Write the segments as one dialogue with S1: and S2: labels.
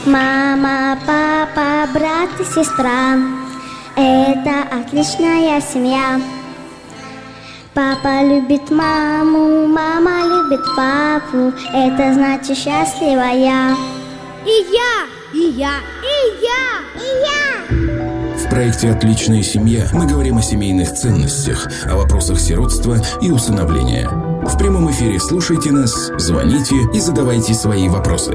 S1: Мама, папа, брат и сестра – это отличная семья. Папа любит маму, мама любит папу, это значит счастливая.
S2: И я, и я, и я, и я.
S3: В проекте «Отличная семья» мы говорим о семейных ценностях, о вопросах сиротства и усыновления. В прямом эфире слушайте нас, звоните и задавайте свои вопросы.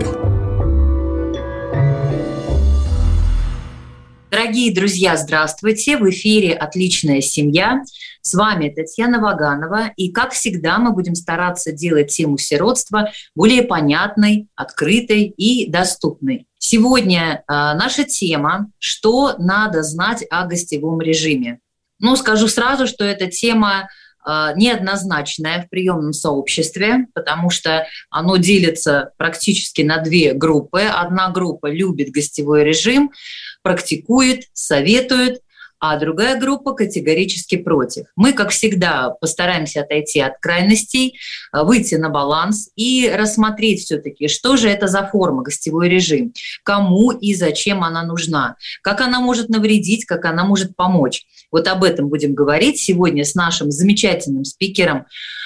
S4: Дорогие друзья, здравствуйте! В эфире «Отличная семья». С вами Татьяна Ваганова. И, как всегда, мы будем стараться делать тему сиротства более понятной, открытой и доступной. Сегодня наша тема «Что надо знать о гостевом режиме?». Скажу сразу, что эта тема неоднозначная в приемном сообществе, потому что оно делится практически на две группы. Одна группа любит гостевой режим, практикует, советует, а другая группа категорически против. Мы, как всегда, постараемся отойти от крайностей, выйти на баланс и рассмотреть все-таки, что же это за форма гостевой режим, кому и зачем она нужна, как она может навредить, как она может помочь. Вот об этом будем говорить сегодня с нашим замечательным спикером,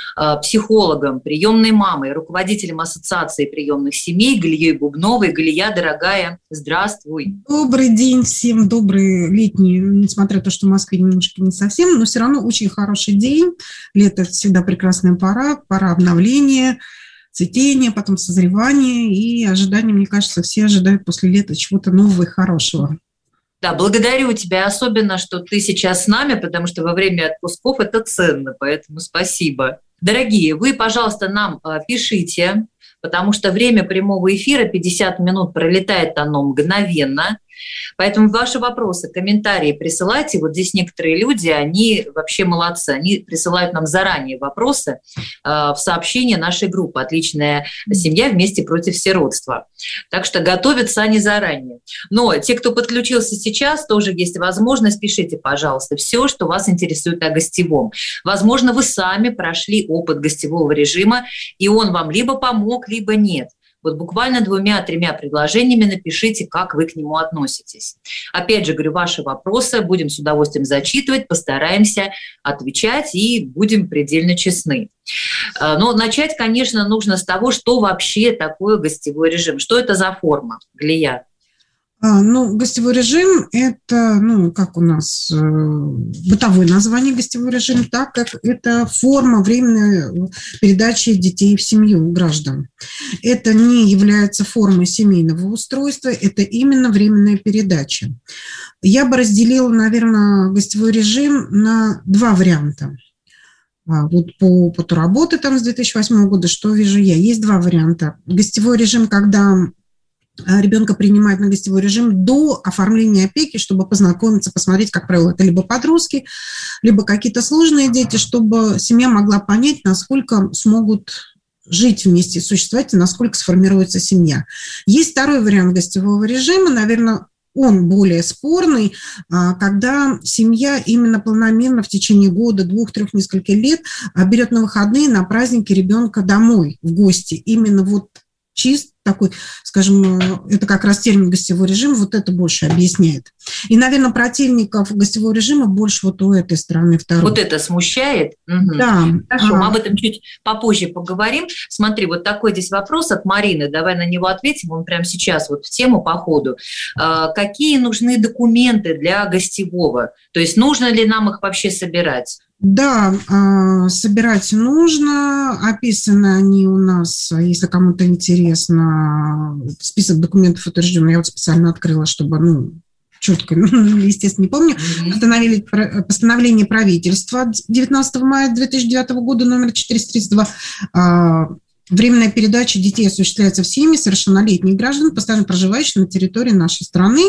S4: психологом, приемной мамой, руководителем Ассоциации приемных семей Галией Бубновой. Галия, дорогая, здравствуй.
S5: Добрый день всем, добрый летний, несмотря на то, что в Москве немножко не совсем, но все равно очень хороший день. Лето – всегда прекрасная пора обновления, цветения, потом созревания и ожидания, мне кажется, все ожидают после лета чего-то нового и хорошего.
S4: Да, благодарю тебя особенно, что ты сейчас с нами, потому что во время отпусков это ценно, поэтому спасибо. Дорогие, вы, пожалуйста, нам пишите, потому что время прямого эфира 50 минут пролетает оно мгновенно. Поэтому ваши вопросы, комментарии присылайте. Вот здесь некоторые люди, они вообще молодцы. Они присылают нам заранее вопросы в сообщение нашей группы «Отличная семья вместе против сиротства». Так что готовятся они заранее. Но те, кто подключился сейчас, тоже есть возможность. Пишите, пожалуйста, все, что вас интересует о гостевом. Возможно, вы сами прошли опыт гостевого режима, и он вам либо помог, либо нет. Вот буквально 2-3 предложениями напишите, как вы к нему относитесь. Опять же, говорю, ваши вопросы будем с удовольствием зачитывать, постараемся отвечать и будем предельно честны. Но начать, конечно, нужно с того, что вообще такое гостевой режим, что это за форма, Галия?
S5: Гостевой режим – это, как у нас бытовое название гостевой режим, так как это форма временной передачи детей в семью граждан. Это не является формой семейного устройства, это именно временная передача. Я бы разделила, наверное, гостевой режим на два варианта. Вот по опыту работы с 2008 года, что вижу я, есть два варианта. Гостевой режим, когда ребенка принимают на гостевой режим до оформления опеки, чтобы познакомиться, посмотреть, как правило, это либо подростки, либо какие-то сложные дети, чтобы семья могла понять, насколько смогут жить вместе, существовать, и насколько сформируется семья. Есть второй вариант гостевого режима, наверное, он более спорный, когда семья именно планомерно в течение года, 2-3, нескольких лет берет на выходные, на праздники ребенка домой в гости. Именно чист такой, скажем, это как раз термин гостевой режим, вот это больше объясняет. И, наверное, противников гостевого режима больше у этой стороны второй.
S4: Вот это смущает? Угу.
S5: Да.
S4: Хорошо, мы об этом чуть попозже поговорим. Смотри, вот такой здесь вопрос от Марины, давай на него ответим, он прямо сейчас в тему по ходу. Какие нужны документы для гостевого? То есть нужно ли нам их вообще собирать?
S5: Да, собирать нужно, описаны они у нас, если кому-то интересно, список документов утвержденный, я специально открыла, чтобы, четко, естественно, не помню, постановление правительства 19 мая 2009 года, номер 432, временная передача детей осуществляется в семьи совершеннолетних граждан, постоянно проживающих на территории нашей страны.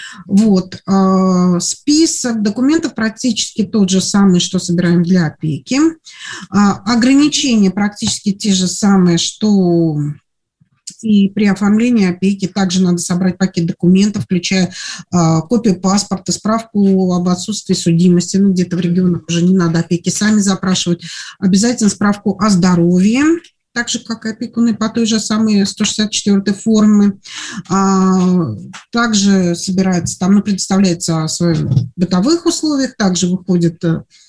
S5: Список документов практически тот же самый, что собираем для опеки. Ограничения практически те же самые, что и при оформлении опеки. Также надо собрать пакет документов, включая копию паспорта, справку об отсутствии судимости. Где-то в регионах уже не надо опеки сами запрашивать. Обязательно справку о здоровье. так же, как и опекуны по той же самой 164 формы. Также собирается, там предоставляется в своих бытовых условиях, также выходит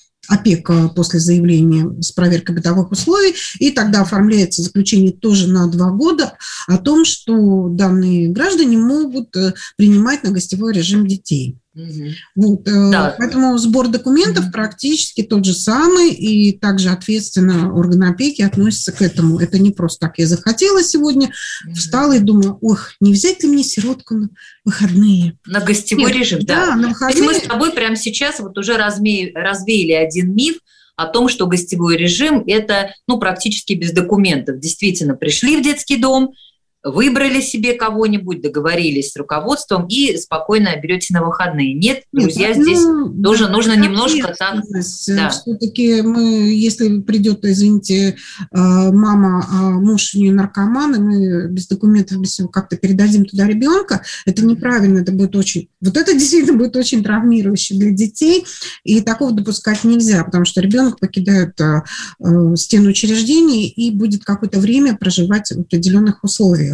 S5: опека после заявления с проверкой бытовых условий, и тогда оформляется заключение тоже на 2 года о том, что данные граждане могут принимать на гостевой режим детей. Вот, да. Поэтому сбор документов практически тот же самый, и также ответственно органы опеки относятся к этому. Это не просто так я захотела сегодня, встала и думаю, не взять ли мне сиротку на выходные?
S4: На гостевой режим, да.
S5: На выходные.
S4: Мы с тобой прямо сейчас вот уже развеяли один миф о том, что гостевой режим – это практически без документов. Действительно, пришли в детский дом, выбрали себе кого-нибудь, договорились с руководством и спокойно берете на выходные. Нет, друзья, здесь тоже нужно немножко так...
S5: Да. Все-таки мы, если придет, извините, мама, муж у нее наркоман, и мы без документов, без всего как-то передадим туда ребенка, это неправильно, это будет очень... Вот это действительно будет очень травмирующе для детей, и такого допускать нельзя, потому что ребенок покидает стену учреждений и будет какое-то время проживать в определенных условиях.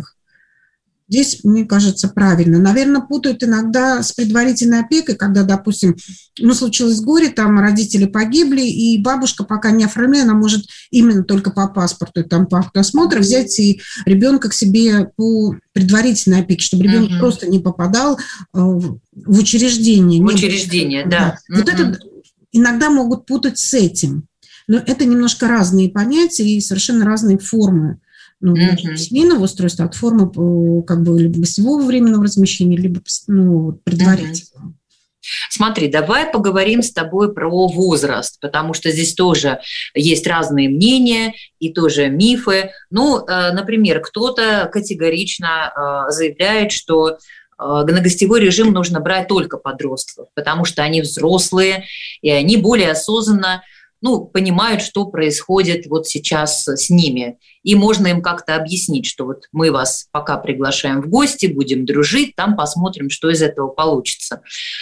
S5: Здесь, мне кажется, правильно. Наверное, путают иногда с предварительной опекой, когда, допустим, случилось горе, там родители погибли, и бабушка пока не оформляет, она может именно только по паспорту, там по автосмотру взять и ребенка к себе по предварительной опеке, чтобы ребенок просто не попадал в учреждение.
S4: В учреждение, да.
S5: Вот это иногда могут путать с этим. Но это немножко разные понятия и совершенно разные формы. Семейного устройства от формы либо гостевого временного размещения, либо предварительного.
S4: Смотри, давай поговорим с тобой про возраст, потому что здесь тоже есть разные мнения и тоже мифы. Например, кто-то категорично заявляет, что на гостевой режим нужно брать только подростков, потому что они взрослые, и они более осознанно понимают, что происходит вот сейчас с ними. И можно им как-то объяснить, что вот мы вас пока приглашаем в гости, будем дружить, там посмотрим, что из этого получится.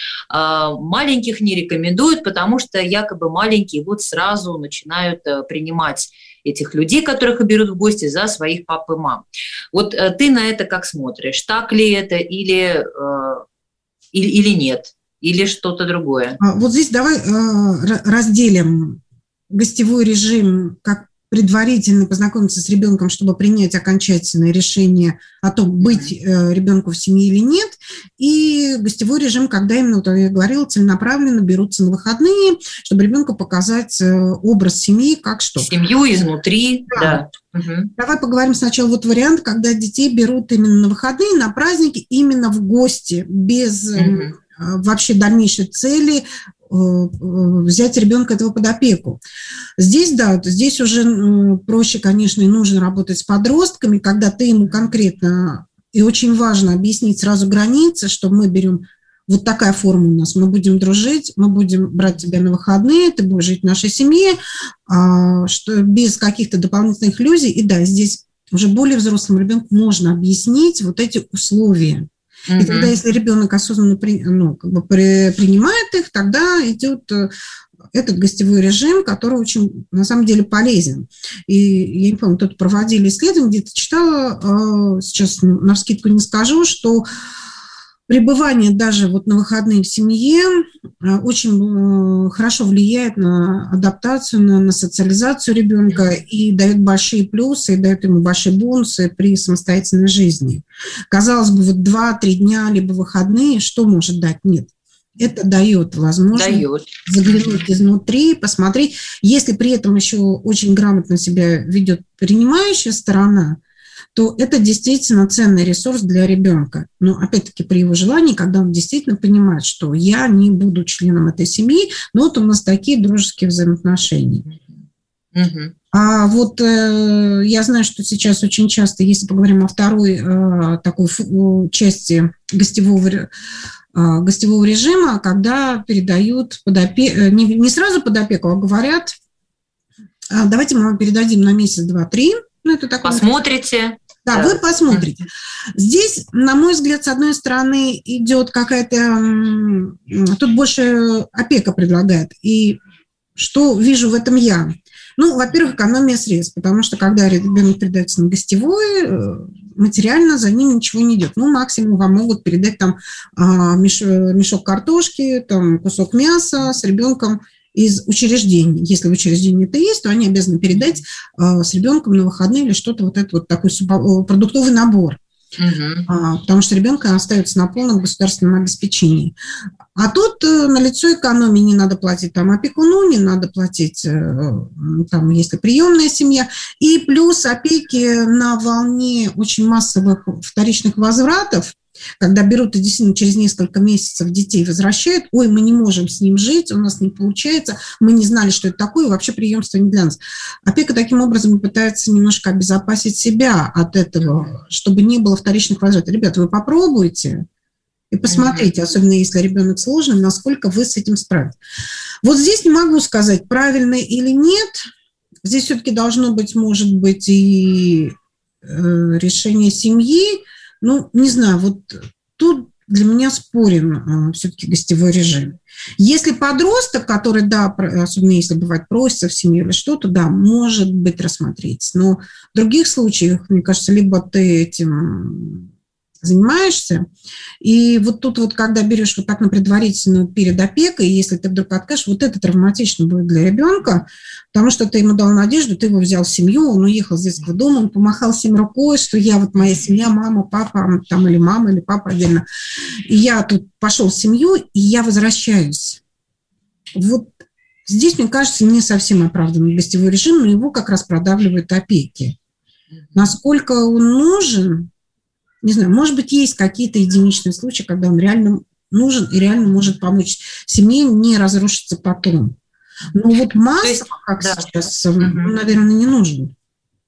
S4: Маленьких не рекомендуют, потому что якобы маленькие сразу начинают принимать этих людей, которых берут в гости, за своих пап и мам. Вот ты на это как смотришь? Так ли это или нет? Или что-то другое?
S5: Вот здесь давай разделим гостевой режим как предварительно познакомиться с ребенком, чтобы принять окончательное решение о том, быть ребенку в семье или нет, и гостевой режим, когда именно, вот я говорила, целенаправленно берутся на выходные, чтобы ребенку показать образ семьи, как что.
S4: Семью изнутри, да.
S5: Давай поговорим сначала вариант, когда детей берут именно на выходные, на праздники, именно в гости, без вообще дальнейшей цели взять ребенка этого под опеку. Здесь уже проще, конечно, и нужно работать с подростками, когда ты ему конкретно, и очень важно объяснить сразу границы, что мы берем вот такая форма у нас, мы будем дружить, мы будем брать тебя на выходные, ты будешь жить в нашей семье, что без каких-то дополнительных иллюзий. И здесь уже более взрослому ребенку можно объяснить вот эти условия. И тогда, если ребенок осознанно принимает их, тогда идет этот гостевой режим, который очень, на самом деле, полезен. И я не помню, тут проводили исследования, где-то читала, сейчас навскидку не скажу, что пребывание даже на выходные в семье очень хорошо влияет на адаптацию, на социализацию ребенка и дает большие плюсы, и дает ему большие бонусы при самостоятельной жизни. Казалось бы, 2-3 дня, либо выходные, что может дать? Нет. Это дает возможность заглянуть изнутри, посмотреть. Если при этом еще очень грамотно себя ведет принимающая сторона, то это действительно ценный ресурс для ребенка. Но, опять-таки, при его желании, когда он действительно понимает, что я не буду членом этой семьи, но вот у нас такие дружеские взаимоотношения. А я знаю, что сейчас очень часто, если поговорим о второй такой части гостевого режима, когда передают под опеку, не сразу под опеку, а говорят, давайте мы вам передадим на месяц, 2-3. Это такое...
S4: Посмотрите.
S5: Да, вы посмотрите. Здесь, на мой взгляд, с одной стороны, идет какая-то... Тут больше опека предлагает. И Что вижу в этом я? Ну, во-первых, экономия средств, потому что когда ребенок передается на гостевой, материально за ним ничего не идет. Ну, максимум вам могут передать там мешок картошки, там кусок мяса с ребенком из учреждений. Если в учреждении это есть, то они обязаны передать с ребенком на выходные или что-то вот это вот такой продуктовый набор. Потому что ребенка остается на полном государственном обеспечении. А тут налицо экономии, не надо платить там опекуну, не надо платить там, если приемная семья. И плюс опеки на волне очень массовых вторичных возвратов, когда берут и действительно через несколько месяцев детей возвращают, ой, мы не можем с ним жить, у нас не получается, мы не знали, что это такое, вообще приемство не для нас. Опека таким образом пытается немножко обезопасить себя от этого, чтобы не было вторичных возвратов. Ребята, вы попробуйте и посмотрите, особенно если ребенок сложный, насколько вы с этим справитесь. Вот здесь не могу сказать, правильно или нет. Здесь все-таки должно быть, может быть, и решение семьи. Ну, не знаю, вот тут для меня спорен все-таки гостевой режим. Если подросток, который, да, особенно если бывает просится в семью или что-то, да, может быть рассмотреть. Но в других случаях, мне кажется, либо ты этим занимаешься, и вот тут вот, когда берешь вот так на предварительную перед опекой, если ты вдруг откажешь, вот это травматично будет для ребенка, потому что ты ему дал надежду, ты его взял в семью, он уехал с детского дома, он помахал всем рукой, что я вот моя семья, мама, папа, там или мама, или папа отдельно. И я тут пошел в семью, и я возвращаюсь. Вот здесь, мне кажется, не совсем оправданный гостевой режим, но его как раз продавливают опеки. Насколько он нужен, не знаю, может быть, есть какие-то единичные случаи, когда он реально нужен и реально может помочь семье не разрушиться потом. Но вот массово, как да, сейчас, наверное, не нужен.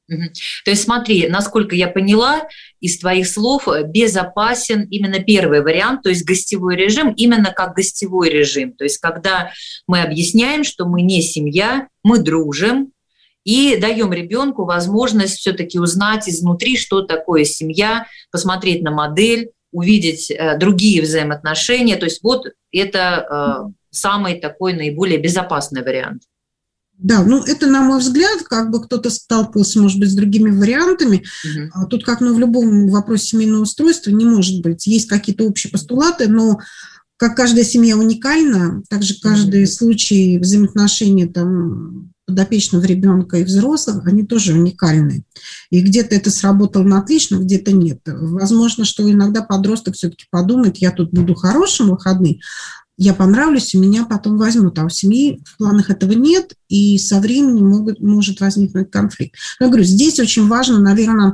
S4: То есть смотри, насколько я поняла из твоих слов, безопасен именно первый вариант, то есть гостевой режим, именно как гостевой режим. То есть когда мы объясняем, что мы не семья, мы дружим, и даем ребенку возможность все-таки узнать изнутри, что такое семья, посмотреть на модель, увидеть другие взаимоотношения. То есть вот это самый такой наиболее безопасный вариант.
S5: Да, ну это, на мой взгляд, как бы кто-то сталкивался, может быть, с другими вариантами. Тут, как в любом вопросе семейного устройства, не может быть. Есть какие-то общие постулаты, но как каждая семья уникальна, также каждый случай взаимоотношений там подопечного ребенка и взрослых, они тоже уникальны. И где-то это сработало на отлично, где-то нет. Возможно, что иногда подросток все-таки подумает, я тут буду хорошим в выходные, я понравлюсь, и меня потом возьмут. А у семьи в планах этого нет, и со временем может возникнуть конфликт. Я говорю, здесь очень важно, наверное,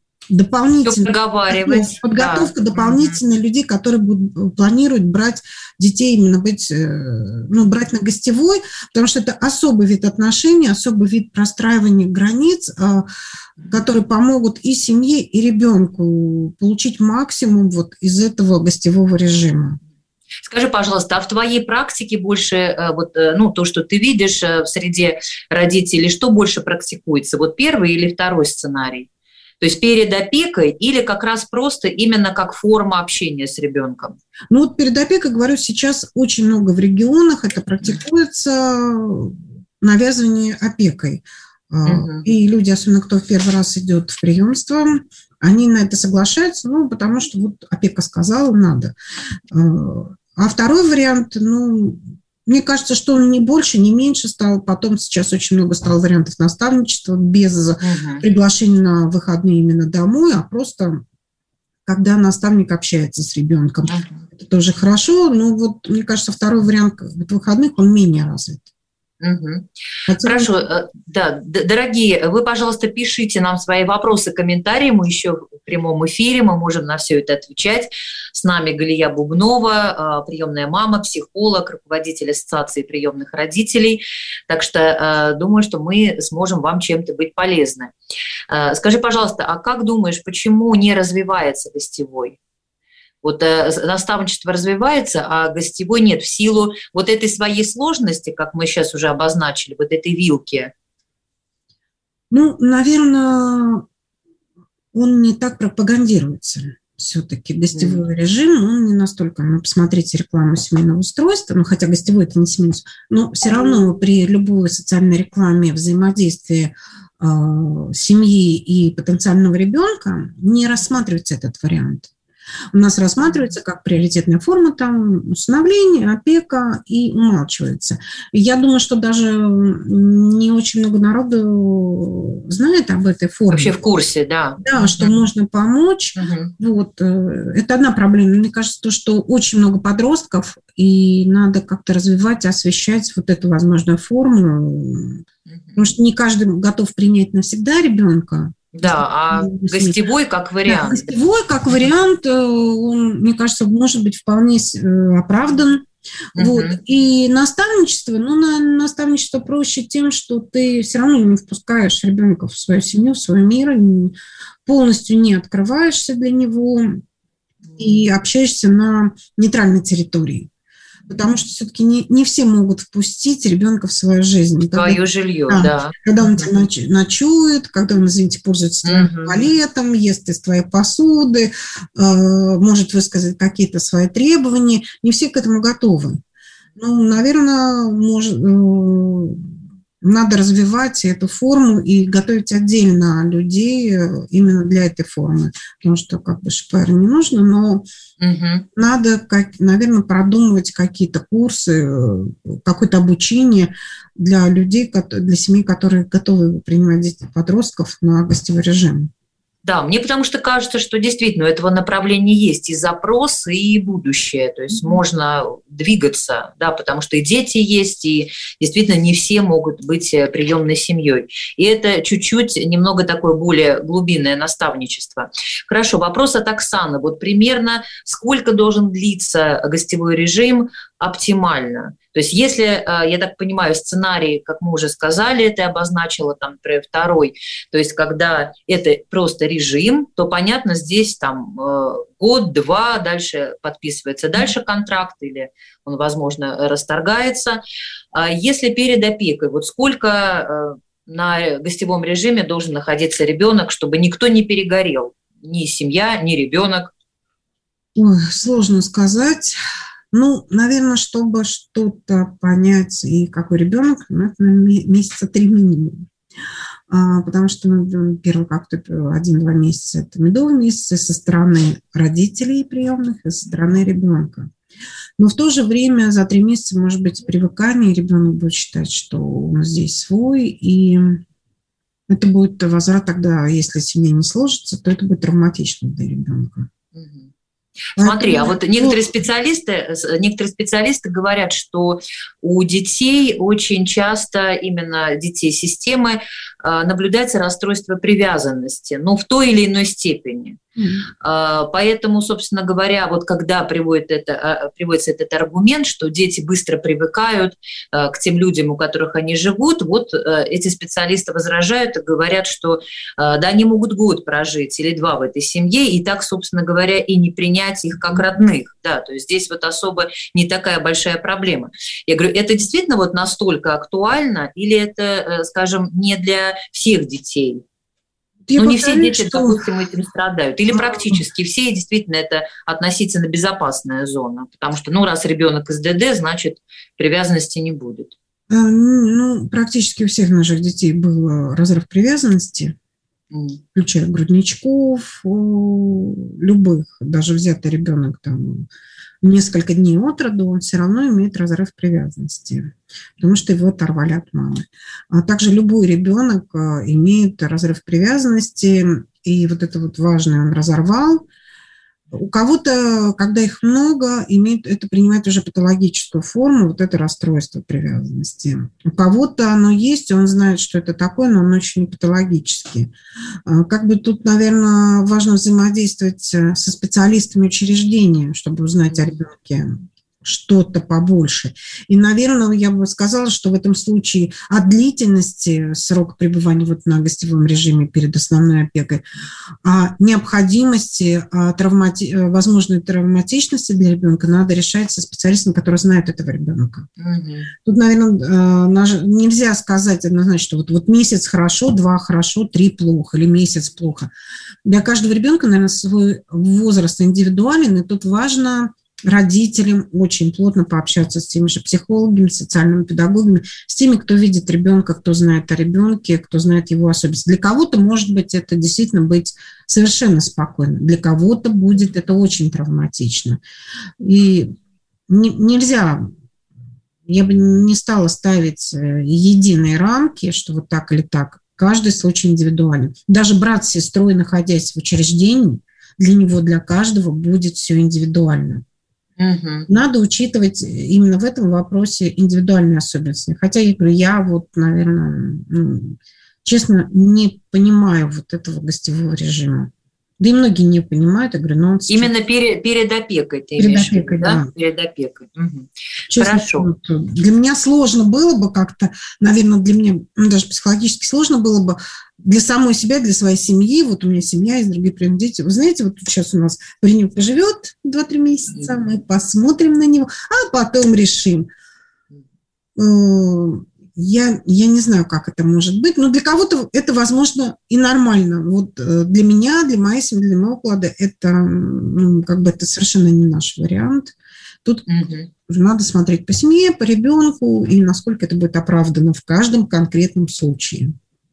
S5: дополнительная подготовка дополнительных людей, которые планируют брать детей, именно брать на гостевой, потому что это особый вид отношений, особый вид простраивания границ, которые помогут и семье, и ребенку получить максимум вот из этого гостевого режима.
S4: Скажи, пожалуйста, а в твоей практике больше, то, что ты видишь в среде родителей, что больше практикуется? Вот первый или второй сценарий? То есть перед опекой или как раз просто именно как форма общения с ребенком?
S5: Ну вот перед опекой, говорю, сейчас очень много в регионах это практикуется навязывание опекой. И люди, особенно кто в первый раз идет в приемство, они на это соглашаются, потому что вот опека сказала, надо. А второй вариант, мне кажется, что он не больше, не меньше стал. Потом сейчас очень много стало вариантов наставничества без приглашения на выходные именно домой, а просто когда наставник общается с ребенком. Это тоже хорошо, но вот мне кажется, второй вариант выходных, он менее развит.
S4: Хорошо, да, дорогие, вы, пожалуйста, пишите нам свои вопросы, комментарии, мы еще в прямом эфире, мы можем на все это отвечать. С нами Галия Бубнова, приемная мама, психолог, руководитель Ассоциации приемных родителей, так что думаю, что мы сможем вам чем-то быть полезны. Скажи, пожалуйста, а как думаешь, почему не развивается гостевой? Вот наставничество развивается, а гостевой нет в силу вот этой своей сложности, как мы сейчас уже обозначили, вот этой вилки.
S5: Наверное, он не так пропагандируется. все-таки гостевой режим, он не настолько, посмотрите рекламу семейного устройства, хотя гостевой это не семейное, но все равно при любой социальной рекламе взаимодействии семьи и потенциального ребенка не рассматривается этот вариант. У нас рассматривается как приоритетная форма там усыновление, опека и умалчивается. Я думаю, что даже не очень много народу знает об этой форме.
S4: Вообще в курсе, да.
S5: Да, что можно помочь. Вот. Это одна проблема. Мне кажется, то, что очень много подростков, и надо как-то развивать, освещать вот эту возможную форму. Потому что не каждый готов принять навсегда ребенка.
S4: Да, а гостевой как вариант.
S5: Да, гостевой как вариант, он, мне кажется, может быть вполне оправдан. Вот. И наставничество, наставничество проще тем, что ты все равно не впускаешь ребенка в свою семью, в свой мир, полностью не открываешься для него и общаешься на нейтральной территории. Потому что все-таки не все могут впустить ребенка в свою жизнь.
S4: Свое жилье, да.
S5: Когда он тебя ночует, когда он, извините, пользуется твоим туалетом, ест из твоей посуды, может высказать какие-то свои требования. Не все к этому готовы. Наверное, надо развивать эту форму и готовить отдельно людей именно для этой формы. Потому что ШПР не нужно, но надо, наверное, продумывать какие-то курсы, какое-то обучение для людей, для семей, которые готовы принимать детей, подростков на гостевой режим.
S4: Да, мне потому что кажется, что действительно у этого направления есть и запрос, и будущее. То есть можно двигаться, да, потому что и дети есть, и действительно не все могут быть приемной семьей. И это чуть-чуть немного такое более глубинное наставничество. Хорошо, вопрос от Оксаны. Вот примерно сколько должен длиться гостевой режим оптимально? То есть если, я так понимаю, сценарий, как мы уже сказали, это обозначила, там, например, второй, то есть когда это просто режим, то, понятно, здесь там год-два, дальше подписывается дальше контракт или он, возможно, расторгается. Если перед опекой, вот сколько на гостевом режиме должен находиться ребенок, чтобы никто не перегорел, ни семья, ни ребенок?
S5: Ой, сложно сказать. Наверное, чтобы что-то понять, и какой ребенок, это месяца 3 минимум. Потому что первый как-то 1-2 месяца – это медовый месяц и со стороны родителей приемных, и со стороны ребенка. Но в то же время за 3 месяца может быть привыкание, и ребенок будет считать, что он здесь свой, и это будет возврат тогда, если семья не сложится, то это будет травматично для ребенка.
S4: Смотри, а вот некоторые специалисты говорят, что у детей очень часто, именно детей системы, наблюдается расстройство привязанности, в той или иной степени. Поэтому, собственно говоря, вот когда приводится этот аргумент, что дети быстро привыкают к тем людям, у которых они живут, вот эти специалисты возражают и говорят, что да, они могут год прожить или 2 в этой семье, и так, собственно говоря, и не принять их как родных. Да, то есть здесь вот особо не такая большая проблема. Я говорю, это действительно вот настолько актуально или это, скажем, не для всех детей? Не все дети, допустим, этим страдают. Или практически все, и действительно, это относительно безопасная зона. Потому что, раз ребенок из ДД, значит, привязанности не будет.
S5: Практически у всех наших детей был разрыв привязанности, включая грудничков, любых. Даже взятый ребенок там несколько дней от роду, он все равно имеет разрыв привязанности, потому что его оторвали от мамы. А также любой ребенок имеет разрыв привязанности, и вот это вот важное он разорвал. У кого-то, когда их много, это принимает уже патологическую форму, вот это расстройство привязанности. У кого-то оно есть, он знает, что это такое, но оно еще не патологически. Тут, наверное, важно взаимодействовать со специалистами учреждения, чтобы узнать о ребенке. что-то побольше. И, наверное, я бы сказала, что в этом случае от длительности срока пребывания вот на гостевом режиме перед основной опекой, о необходимости, возможной травматичности для ребенка надо решать со специалистом, который знает этого ребенка. Тут, наверное, нельзя сказать однозначно, что вот месяц хорошо, 2 хорошо, 3 плохо или месяц плохо. Для каждого ребенка, наверное, свой возраст индивидуален, и тут важно родителям очень плотно пообщаться с теми же психологами, социальными педагогами, с теми, кто видит ребенка, кто знает о ребенке, кто знает его особенности. Для кого-то, может быть, это действительно быть совершенно спокойно, для кого-то будет это очень травматично. И нельзя, я бы не стала ставить единые рамки, что вот так или так. Каждый случай индивидуален. Даже брат с сестрой, находясь в учреждении, для него, для каждого будет все индивидуально. Надо учитывать именно в этом вопросе индивидуальные особенности. Хотя, я говорю, я вот, наверное, честно, не понимаю вот этого гостевого режима. Да и многие не понимают. Я говорю,
S4: именно перед опекой ты имеешь в виду, да? Перед опекой.
S5: Честно,
S4: Хорошо.
S5: Для меня сложно было бы как-то, наверное, для меня даже психологически сложно было бы для самой себя, для своей семьи. Вот у меня семья, есть другие приемные дети. Вы знаете, вот сейчас у нас паренек поживет 2-3 месяца, мы посмотрим на него, а потом решим. Я не знаю, как это может быть, но для кого-то это, возможно, и нормально. Вот для меня, для моей семьи, для моего уклада это, как бы это совершенно не наш вариант. Тут надо смотреть по семье, по ребенку, и насколько это будет оправдано в каждом конкретном случае.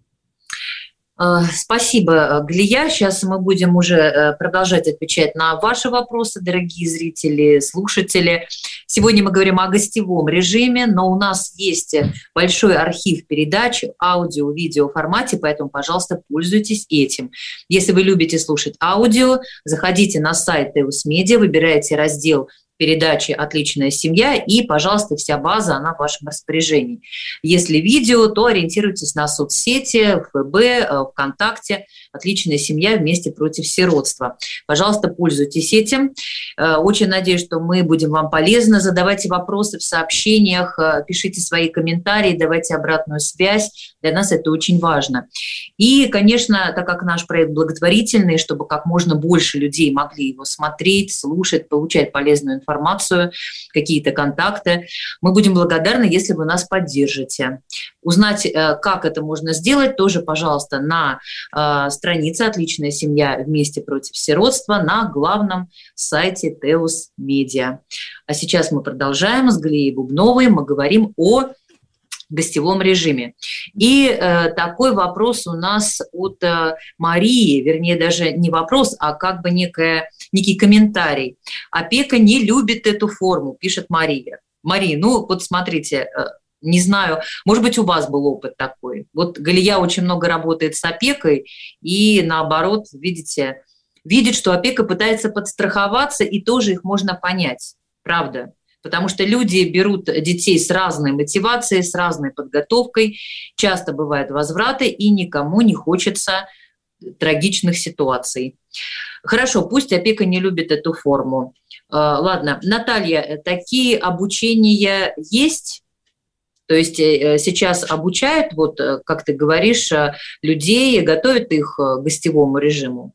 S4: Спасибо, Галия. Сейчас мы будем уже продолжать отвечать на ваши вопросы, дорогие зрители, слушатели. Сегодня мы говорим о гостевом режиме, но у нас есть большой архив передач аудио, видео формате, поэтому, пожалуйста, пользуйтесь этим. Если вы любите слушать аудио, заходите на сайт Теус Медиа, выбирайте раздел передачи «Отличная семья», и, пожалуйста, вся база, она в вашем распоряжении. Если видео, то ориентируйтесь на соцсети, ФБ, ВКонтакте «Отличная семья. Вместе против сиротства». Пожалуйста, пользуйтесь этим. Очень надеюсь, что мы будем вам полезны. Задавайте вопросы в сообщениях, пишите свои комментарии, давайте обратную связь. Для нас это очень важно. И, конечно, так как наш проект благотворительный, чтобы как можно больше людей могли его смотреть, слушать, получать полезную информацию, какие-то контакты, мы будем благодарны, если вы нас поддержите. Узнать, как это можно сделать, тоже, пожалуйста, на странице «Отличная семья. Вместе против сиротства» на главном сайте Теус Медиа. А сейчас мы продолжаем с Галией Бубновой. Мы говорим о гостевом режиме. И такой вопрос у нас от Марии, вернее, даже не вопрос, а как бы некий комментарий. «Опека не любит эту форму», пишет Мария. Мария, вот смотрите, не знаю, может быть, у вас был опыт такой. Вот Галия очень много работает с опекой, и наоборот, видит, что опека пытается подстраховаться, и тоже их можно понять, правда? Потому что люди берут детей с разной мотивацией, с разной подготовкой, часто бывают возвраты, и никому не хочется трагичных ситуаций. Хорошо, пусть опека не любит эту форму. Ладно, Наталья, такие обучения есть? То есть сейчас обучают, вот как ты говоришь, людей, готовят их к гостевому режиму?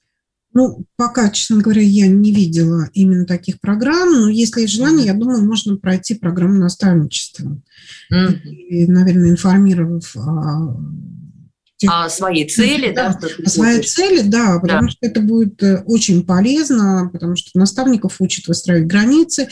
S5: Пока, честно говоря, я не видела именно таких программ, но если есть желание, я думаю, можно пройти программу наставничества. И, наверное, информировав
S4: о своей цели, да?
S5: О своей цели, да, потому что это будет очень полезно, потому что наставников учат выстраивать границы,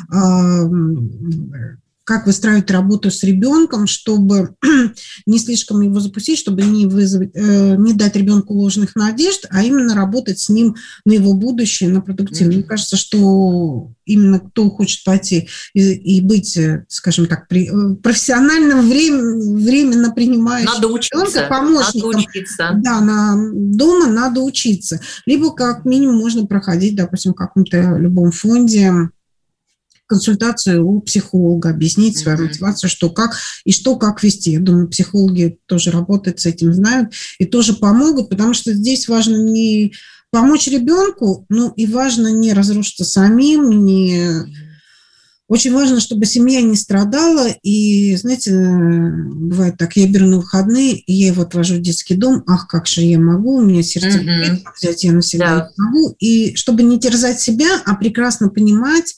S5: как выстраивать работу с ребенком, чтобы не слишком его запустить, чтобы не дать ребенку ложных надежд, а именно работать с ним на его будущее, на продуктивное. Мне кажется, что именно кто хочет пойти и быть, скажем так, профессиональным временно принимающим ребенка, помощником,
S4: надо учиться.
S5: Да, дома надо учиться. Либо как минимум можно проходить, допустим, в каком-то любом фонде консультацию у психолога, объяснить свою мотивацию, что как вести. Я думаю, психологи тоже работают с этим, знают и тоже помогут, потому что здесь важно не помочь ребенку, но и важно не разрушиться самим, не Очень важно, чтобы семья не страдала. И, знаете, бывает так, я беру на выходные, и я его отвожу в детский дом. Ах, как же я могу, у меня сердце болит, взять я навсегда не могу. И чтобы не терзать себя, а прекрасно понимать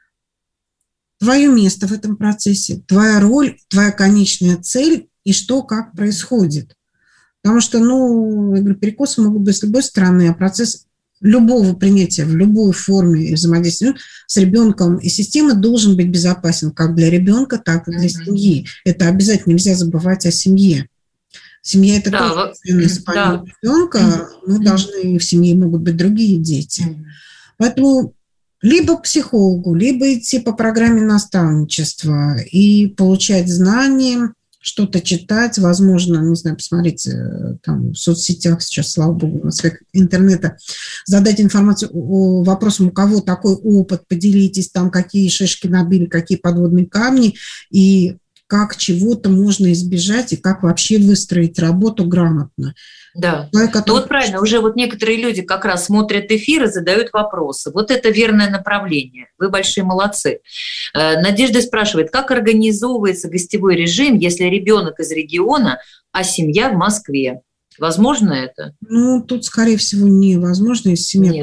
S5: твое место в этом процессе, твоя роль, твоя конечная цель и что, как происходит. Потому что, ну, я говорю, перекосы могут быть с любой стороны, а процесс любого принятия в любой форме взаимодействия с ребенком и системы должен быть безопасен как для ребенка, так и для семьи. Это обязательно, нельзя забывать о семье. Семья – это тоже ценность ребенка. Мы должны, в семье могут быть другие дети. Поэтому либо к психологу, либо идти по программе наставничества и получать знания, что-то читать, возможно, не знаю, посмотрите, там в соцсетях сейчас, слава богу, на своих интернета, задать информацию вопросом, у кого такой опыт, поделитесь, там какие шишки набили, какие подводные камни, и как чего-то можно избежать, и как вообще выстроить работу грамотно.
S4: Да, ну вот правильно, уже вот некоторые люди как раз смотрят эфир и задают вопросы. Вот это верное направление. Вы большие молодцы. Надежда спрашивает, как организовывается гостевой режим, если ребенок из региона, а семья в Москве? Возможно это?
S5: Ну, тут, скорее всего, невозможно, если семья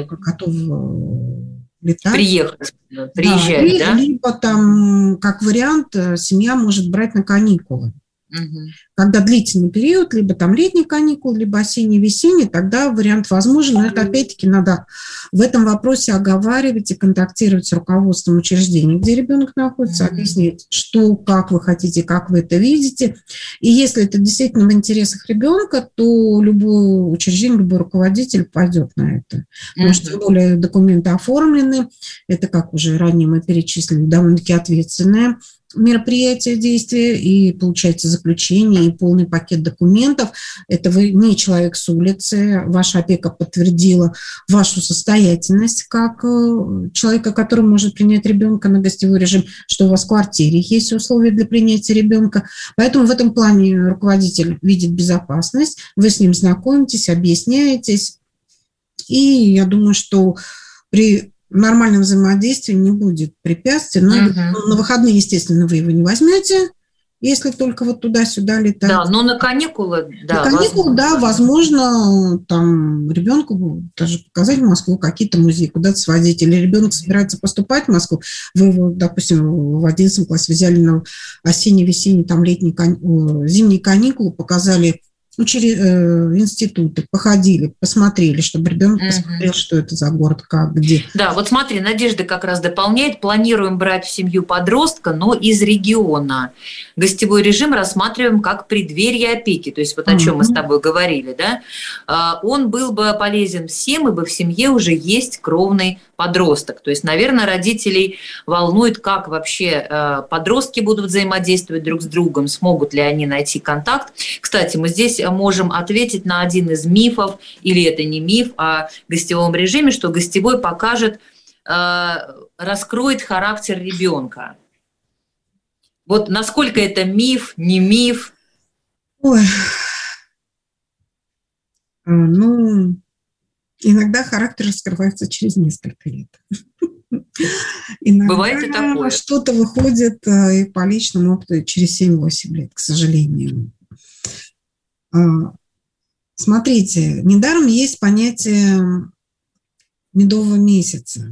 S5: готова летать.
S4: Приезжать, да?
S5: Либо там, как вариант, семья может брать на каникулы. Когда длительный период, либо там летние каникулы, либо осенние-весенние, тогда вариант возможен. Но это опять-таки надо в этом вопросе оговаривать и контактировать с руководством учреждения, где ребенок находится, объяснить, что, как вы хотите, как вы это видите. И если это действительно в интересах ребенка, то любое учреждение, любой руководитель пойдет на это. Потому что, тем более, документы оформлены. Это, как уже ранее мы перечислили, довольно-таки ответственное мероприятие, действие, и получается заключение, и полный пакет документов. Это вы не человек с улицы, ваша опека подтвердила вашу состоятельность как человека, который может принять ребенка на гостевой режим, что у вас в квартире есть условия для принятия ребенка. Поэтому в этом плане руководитель видит безопасность, вы с ним знакомитесь, объясняетесь, и я думаю, что при нормальном взаимодействии не будет препятствий. Но на выходные, естественно, вы его не возьмете, если только вот туда-сюда летать.
S4: Да, но на каникулы, да.
S5: На каникулы, да, возможно, там ребенку даже показать в Москву какие-то музеи, куда-то сводить. Или ребенок собирается поступать в Москву, вы его, допустим, в 11 классе взяли на осенне-весенние, там зимние каникулы, показали институты, походили, посмотрели, чтобы ребенок посмотрел, что это за город, как, где.
S4: Да, вот смотри, Надежда как раз дополняет. Планируем брать в семью подростка, но из региона. Гостевой режим рассматриваем как преддверие опеки, то есть вот о чем мы с тобой говорили, да? Он был бы полезен всем, ибо в семье уже есть кровный подросток. То есть, наверное, родителей волнует, как вообще подростки будут взаимодействовать друг с другом, смогут ли они найти контакт. Кстати, мы здесь можем ответить на один из мифов, или это не миф, о гостевом режиме, что гостевой покажет, раскроет характер ребенка. Вот насколько это миф, не миф?
S5: Ой. Ну, иногда характер раскрывается через несколько лет. Иногда
S4: бывает и такое.
S5: Что-то выходит и по личному опыту через 7-8 лет, к сожалению. Смотрите, недаром есть понятие медового месяца.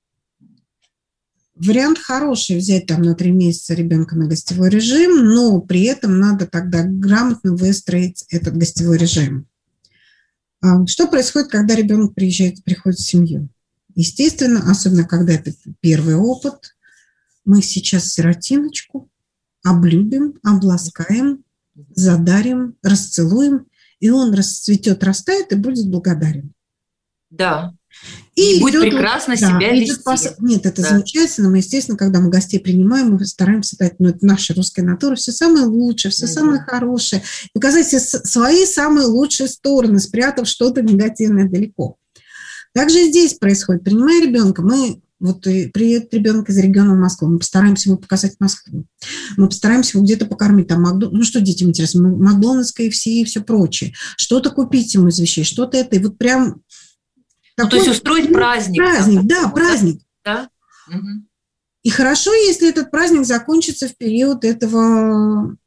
S5: Вариант хороший взять там на 3 месяца ребенка на гостевой режим, но при этом надо тогда грамотно выстроить этот гостевой режим. Что происходит, когда ребенок приходит в семью? Естественно, особенно когда это первый опыт, мы сейчас сиротиночку облюбим, обласкаем, задарим, расцелуем, и он расцветет, растает и будет благодарен.
S4: Да. И будет прекрасно себя вести.
S5: Нет, это замечательно. Мы, естественно, когда мы гостей принимаем, мы стараемся дать, это наша русская натура, все самое лучшее, все самое хорошее. Показать свои самые лучшие стороны, спрятав что-то негативное далеко. Также и здесь происходит. Принимая ребенка, приедет ребенок из региона в Москву, мы постараемся ему показать Москву. Мы постараемся его где-то покормить. Там что детям интересно? Макдональдс, КФС и все прочее. Что-то купить ему из вещей, что-то это. И вот прям...
S4: то есть устроить праздник.
S5: Праздник, да, праздник.
S4: Да?
S5: И хорошо, если этот праздник закончится в период этого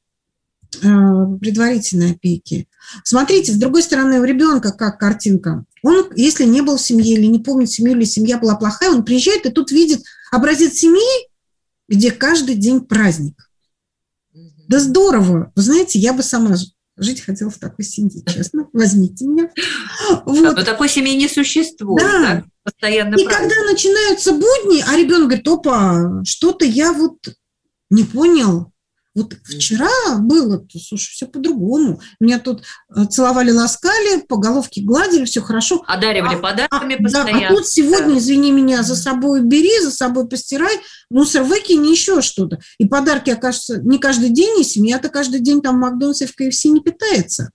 S5: предварительной опеки. Смотрите, с другой стороны, у ребенка как картинка. Он, если не был в семье или не помнит семью, или семья была плохая, он приезжает и тут видит образец семьи, где каждый день праздник. Да здорово! Вы знаете, я бы сама жить хотела в такой семье, честно. Возьмите меня. Вот.
S4: Но такой семьи не существует.
S5: Да.
S4: Да? Постоянно
S5: И
S4: праздник.
S5: когда начинаются будни, а ребенок говорит: опа, что-то я вот не понял. Вот вчера было, слушай, все по-другому. Меня тут целовали, ласкали, по головке гладили, все хорошо.
S4: Одаривали подарками постоянно.
S5: Да, а тут сегодня, извини меня, за собой бери, за собой постирай, мусор выкини, еще что-то. И подарки, окажется, не каждый день, и семья-то каждый день там в Макдональдсе, в КФС не питается.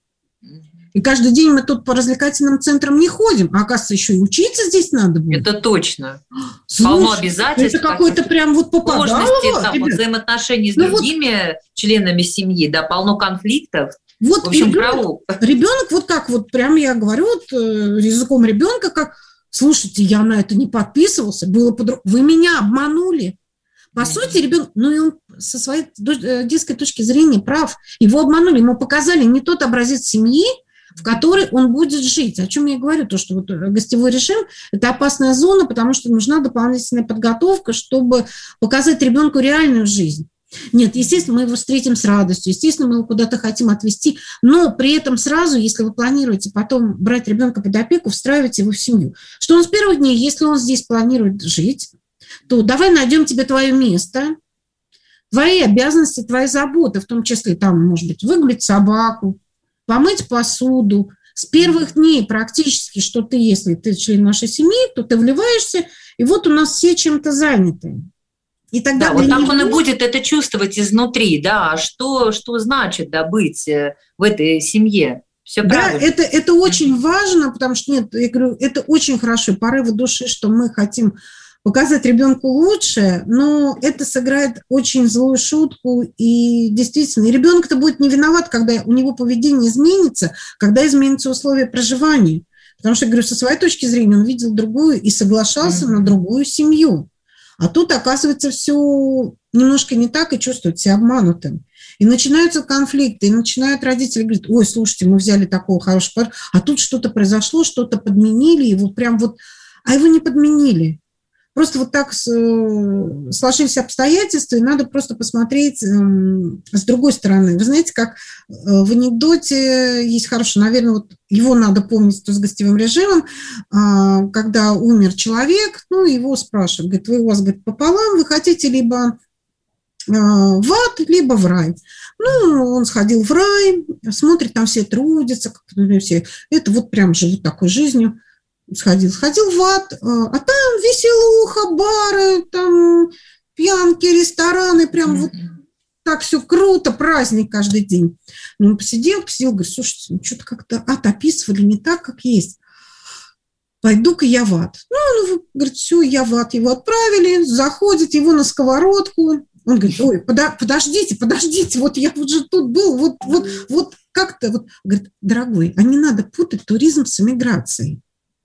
S5: И каждый день мы тут по развлекательным центрам не ходим, а оказывается, еще и учиться здесь надо будет.
S4: Это точно.
S5: Слушай,
S4: полно обязательств.
S5: Это какой-то прям вот попадало.
S4: Сложности, там, взаимоотношений с другими членами семьи, да, полно конфликтов.
S5: Вот
S4: в общем, караул.
S5: Ребенок, вот как вот прям я говорю вот, языком ребенка, как: слушайте, я на это не подписывался, было по-другому. Вы меня обманули. По сути, ребенок, ну и он со своей детской точки зрения прав. Его обманули, ему показали не тот образец семьи, в которой он будет жить. О чем я говорю, то, что вот гостевой режим – это опасная зона, потому что нужна дополнительная подготовка, чтобы показать ребенку реальную жизнь. Нет, естественно, мы его встретим с радостью, естественно, мы его куда-то хотим отвезти, но при этом сразу, если вы планируете потом брать ребенка под опеку, встраивать его в семью, что он с первых дней, если он здесь планирует жить, то давай найдем тебе твое место, твои обязанности, твои заботы, в том числе, там, может быть, выгулять собаку, помыть посуду. С первых дней практически, что ты, если ты член нашей семьи, то ты вливаешься, и вот у нас все чем-то заняты. И тогда
S4: да, вот так он и будет это чувствовать изнутри, да, что значит, да, быть в этой семье. Все правильно.
S5: Да, это очень важно, потому что, нет, я говорю, это очень хорошо, порывы души, что мы хотим показать ребенку лучшее, но это сыграет очень злую шутку, и действительно, ребенок-то будет не виноват, когда у него поведение изменится, когда изменятся условия проживания. Потому что, я говорю, со своей точки зрения он видел другую и соглашался на другую семью. А тут, оказывается, все немножко не так и чувствует себя обманутым. И начинаются конфликты, и начинают родители говорить: ой, слушайте, мы взяли такого хорошего подарка, а тут что-то произошло, что-то подменили, его прям вот... А его не подменили. Просто вот так сложились обстоятельства, и надо просто посмотреть с другой стороны. Вы знаете, как в анекдоте есть хороший, наверное, вот его надо помнить с гостевым режимом, когда умер человек, ну, его спрашивают, говорит: вы у вас, говорит, пополам, вы хотите либо в ад, либо в рай. Ну, он сходил в рай, смотрит, там все трудятся, все, это вот прям живут такой жизнью. Сходил в ад, а там веселуха, бары, там пьянки, рестораны, прям вот так все круто, праздник каждый день. Ну, посидел, говорит: слушайте, ну, что-то как-то ад описывали не так, как есть. Пойду-ка я в ад. Ну, говорит, все, я в ад. Его отправили, заходит, его на сковородку. Он говорит: ой, подождите, вот я вот же тут был, вот как-то. Вот. Говорит: дорогой, а не надо путать туризм с эмиграцией.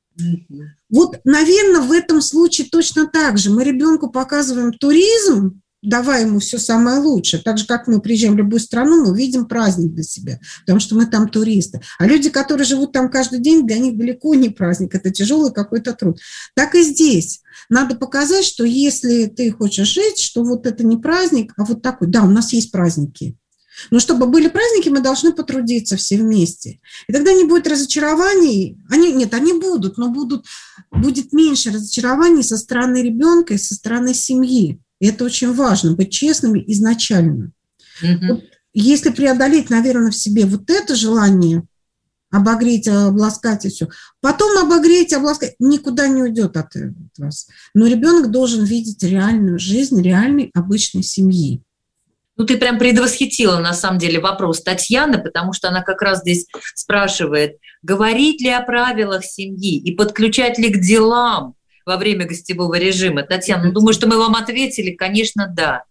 S5: Вот, наверное, в этом случае точно так же. Мы ребенку показываем туризм, давая ему все самое лучшее. Так же, как мы приезжаем в любую страну, мы видим праздник для себя, потому что мы там туристы. А люди, которые живут там каждый день, для них далеко не праздник, это тяжелый какой-то труд. Так и здесь. Надо показать, что если ты хочешь жить, что вот это не праздник, а вот такой. Да, у нас есть праздники. Но чтобы были праздники, мы должны потрудиться все вместе. И тогда не будет разочарований. Они будут, но будет меньше разочарований со стороны ребенка и со стороны семьи. И это очень важно, быть честными изначально. Вот если преодолеть, наверное, в себе вот это желание обогреть, обласкать и все, потом обогреть, обласкать, никуда не уйдет от вас. Но ребенок должен видеть реальную жизнь, реальной обычной семьи.
S4: Ну, ты прям предвосхитила, на самом деле, вопрос Татьяны, потому что она как раз здесь спрашивает, говорить ли о правилах семьи и подключать ли к делам во время гостевого режима? Татьяна, думаю, что мы вам ответили, конечно, да.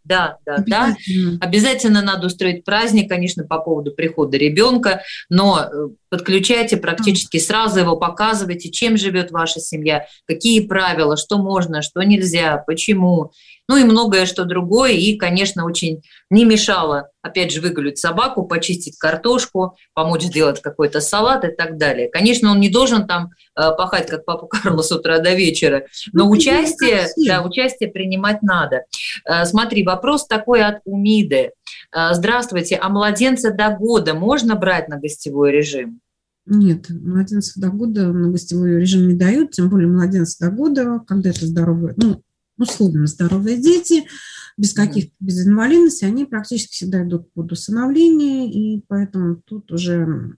S4: Обязательно надо устроить праздник, конечно, по поводу прихода ребенка, но подключайте практически сразу его, показывайте, чем живет ваша семья, какие правила, что можно, что нельзя, почему. Ну и многое что другое. И, конечно, очень не мешало, опять же, выгулять собаку, почистить картошку, помочь сделать какой-то салат и так далее. Конечно, он не должен там пахать, как папа Карло, с утра до вечера, но участие принимать надо. Смотри, вопрос такой от Умиды. Здравствуйте, а младенца до года можно брать на гостевой режим?
S5: Нет, младенцев до года на гостевой режим не дают, тем более младенцы до года, когда это здоровые, условно здоровые дети, без инвалидности, они практически всегда идут под усыновление, и поэтому тут уже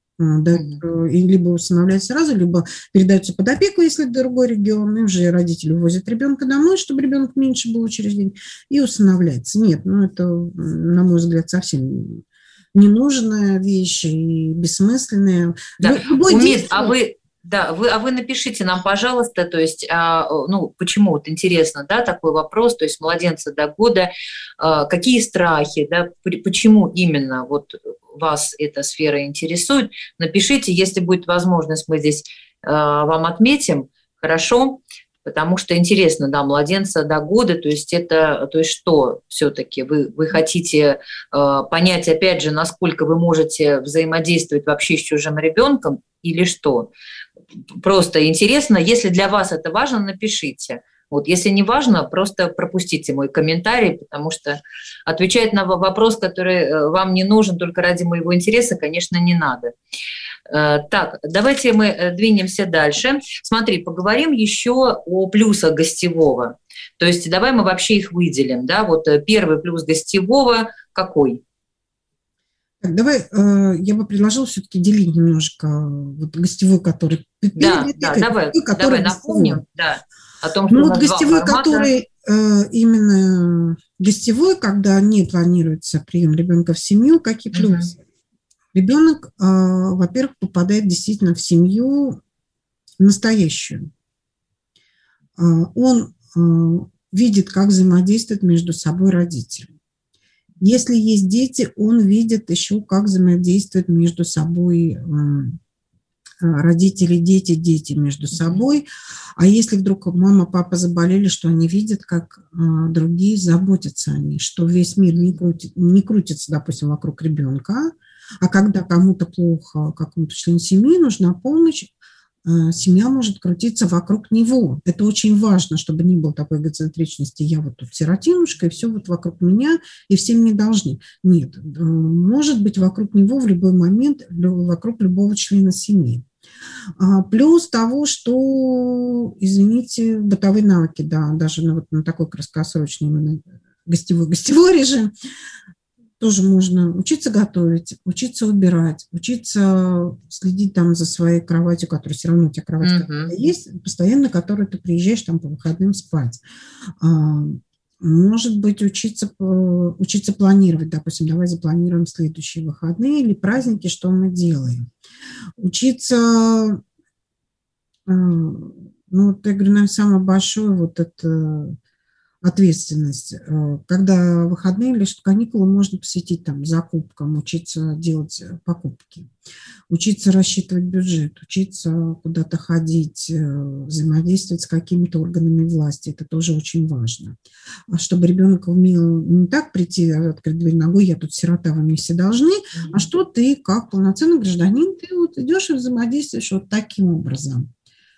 S5: либо усыновляют сразу, либо передаются под опеку, если другой регион, и уже родители увозят ребенка домой, чтобы ребенок меньше был в учреждении, и усыновляется. Нет, это, на мой взгляд, совсем ненужная вещь и бессмысленная.
S4: Да. Умид, вы напишите нам, пожалуйста, то есть, почему, вот интересно, да, такой вопрос, то есть младенца до года, какие страхи, да, почему именно вот вас эта сфера интересует, напишите, если будет возможность, мы здесь вам отметим, хорошо, потому что интересно, да, младенца до года, то есть что все-таки вы хотите понять, опять же, насколько вы можете взаимодействовать вообще с чужим ребенком или что? Просто интересно, если для вас это важно, напишите. Вот, если не важно, просто пропустите мой комментарий, потому что отвечать на вопрос, который вам не нужен только ради моего интереса, конечно, не надо. Так, давайте мы двинемся дальше. Смотри, поговорим еще о плюсах гостевого. То есть давай мы вообще их выделим. Да? Вот первый плюс гостевого какой?
S5: Так, давай я бы предложила все-таки делить немножко гостевой, который...
S4: Давай напомним. Да. О том, что
S5: гостевой, который именно гостевой, когда не планируется прием ребенка в семью, какие плюсы? Ребенок, во-первых, попадает действительно в семью настоящую. Он видит, как взаимодействуют между собой родители. Если есть дети, он видит еще, как взаимодействуют между собой родители, дети между собой. А если вдруг мама, папа заболели, что они видят, как другие заботятся о них, что весь мир не крутится, допустим, вокруг ребенка, а когда кому-то плохо, какому-то члену семьи нужна помощь, семья может крутиться вокруг него. Это очень важно, чтобы не было такой эгоцентричности. Я вот тут сиротинушка, и все вот вокруг меня, и все мне должны. Нет, может быть вокруг него в любой момент, вокруг любого члена семьи. Плюс того, что, извините, бытовые навыки, да, даже на такой краткосрочный именно гостевой режим, тоже можно учиться готовить, учиться убирать, учиться следить там за своей кроватью, которая все равно у тебя кровать есть, постоянно, которой ты приезжаешь там по выходным спать. Может быть, учиться планировать, допустим, давай запланируем следующие выходные или праздники, что мы делаем. Учиться, я говорю, наверное, самое большое вот это ответственность. Когда выходные или каникулы, можно посвятить там закупкам, учиться делать покупки, учиться рассчитывать бюджет, учиться куда-то ходить, взаимодействовать с какими-то органами власти. Это тоже очень важно. Чтобы ребенок умел не так прийти, открыть дверь ногой, я тут сирота, вы мне все должны, а что ты, как полноценный гражданин, ты вот идешь и взаимодействуешь вот таким образом.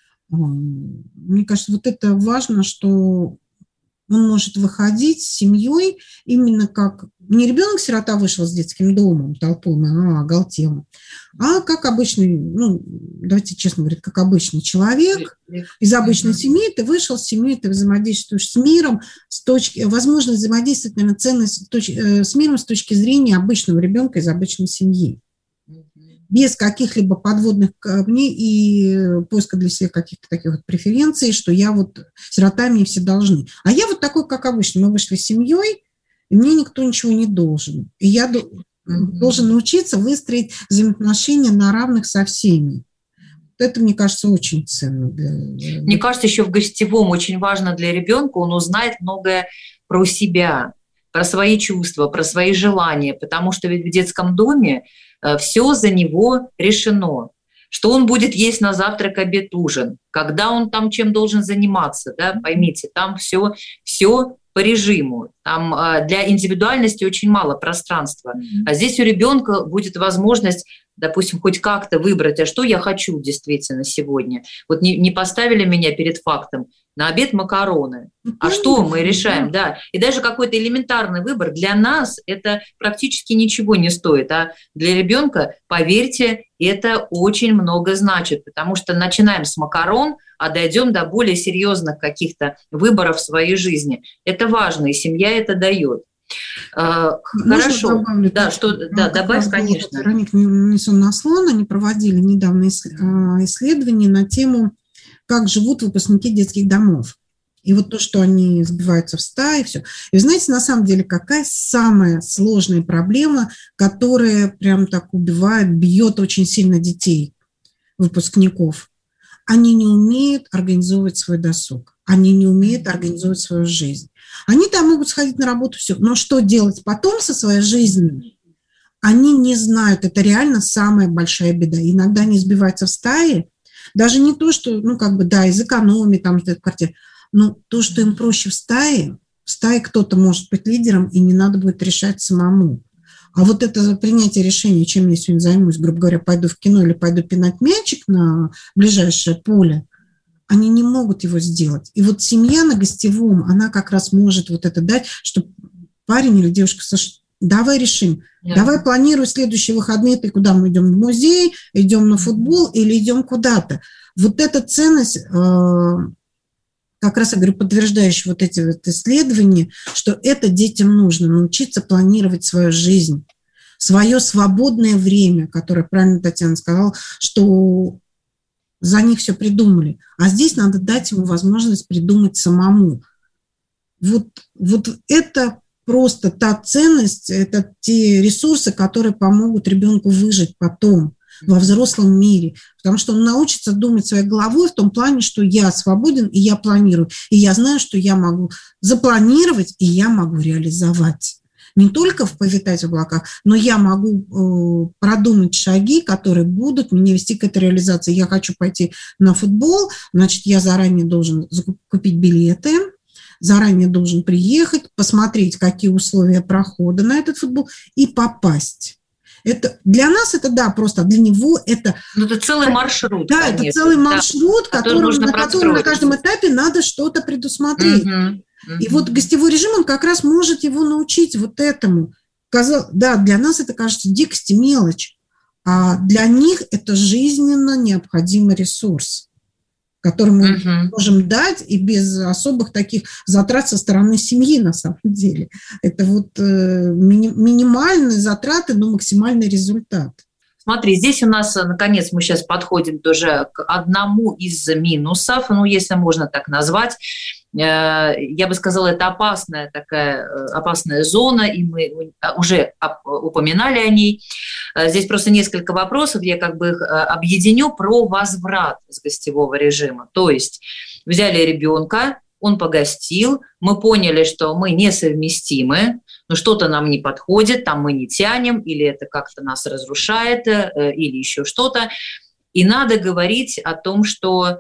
S5: Мне кажется, вот это важно, что он может выходить с семьей именно как... Не ребенок-сирота вышел с детским домом, толпой, оголтел, а как обычный, давайте честно говорить, как обычный человек из обычной семьи, ты вышел с семьей, ты взаимодействуешь с миром, возможно, взаимодействовать, наверное, ценность с миром с точки зрения обычного ребенка из обычной семьи. Без каких-либо подводных камней и поиска для себя каких-то таких вот преференций, что я вот сирота, мне все должны. А я вот такой, как обычно. Мы вышли с семьей, и мне никто ничего не должен. И я должен научиться выстроить взаимоотношения на равных со всеми. это, мне кажется, очень ценно.
S4: Мне кажется, еще в гостевом очень важно для ребенка, он узнает многое про себя, про свои чувства, про свои желания, потому что ведь в детском доме все за него решено. Что он будет есть на завтрак, обед, ужин, когда он там чем должен заниматься, да, поймите, там все по режиму, там для индивидуальности очень мало пространства, а здесь у ребенка будет возможность, допустим, хоть как-то выбрать, а что я хочу действительно сегодня. Вот не поставили меня перед фактом, на обед макароны. А что мы решаем? Да. И даже какой-то элементарный выбор для нас это практически ничего не стоит. А для ребенка, поверьте, это очень много значит, потому что начинаем с макарон, а дойдем до более серьезных каких-то выборов в своей жизни. Это важно, и семья это дает. Хорошо.
S5: Добавлю,
S4: да, добавь, конечно.
S5: Вероника Нессон-Наслон, они проводили недавно исследование на тему, как живут выпускники детских домов. И вот то, что они сбиваются в стаи, все. И вы знаете, на самом деле, какая самая сложная проблема, которая прям так убивает, бьет очень сильно детей, выпускников? Они не умеют организовывать свой досуг. Они не умеют организовывать свою жизнь. Они там могут сходить на работу, все. Но что делать потом со своей жизнью? Они не знают. Это реально самая большая беда. Иногда они сбиваются в стаи. Даже не то, что, из экономии, там, квартиры, но то, что им проще в стае кто-то может быть лидером, и не надо будет решать самому. А вот это принятие решения, чем я сегодня займусь, грубо говоря, пойду в кино или пойду пинать мячик на ближайшее поле, они не могут его сделать. И вот семья на гостевом, она как раз может вот это дать, что парень или девушка, Саша, давай решим, давай планируй следующие выходные, ты куда мы идем, в музей, идем на футбол или идем куда-то. Вот эта ценность, как раз, я говорю, подтверждающая вот эти вот исследования, что это детям нужно, научиться планировать свою жизнь, свое свободное время, которое, правильно Татьяна сказала, что за них все придумали. А здесь надо дать ему возможность придумать самому. Вот это просто та ценность, это те ресурсы, которые помогут ребенку выжить потом во взрослом мире. Потому что он научится думать своей головой в том плане, что я свободен, и я планирую. И я знаю, что я могу запланировать, и я могу реализовать. Не только повитать в облаках, но я могу продумать шаги, которые будут меня вести к этой реализации. Я хочу пойти на футбол, значит, я заранее должен купить билеты, заранее должен приехать, посмотреть, какие условия прохода на этот футбол и попасть. Это, для нас это, да, просто для него это...
S4: Это целый маршрут.
S5: Да, конечно, это целый маршрут, на котором на каждом этапе надо что-то предусмотреть. И вот гостевой режим, он как раз может его научить вот этому. Да, для нас это кажется дикость и мелочь, а для них это жизненно необходимый ресурс, который мы можем дать и без особых таких затрат со стороны семьи на самом деле. Это вот минимальные затраты, но максимальный результат.
S4: Смотри, здесь у нас, наконец, мы сейчас подходим тоже к одному из минусов, если можно так назвать. Я бы сказала, это опасная зона, и мы уже упоминали о ней. Здесь просто несколько вопросов, я как бы их объединю про возврат с гостевого режима. То есть взяли ребенка, он погостил, мы поняли, что мы несовместимы, но что-то нам не подходит, там мы не тянем, или это как-то нас разрушает, или еще что-то. И надо говорить о том, что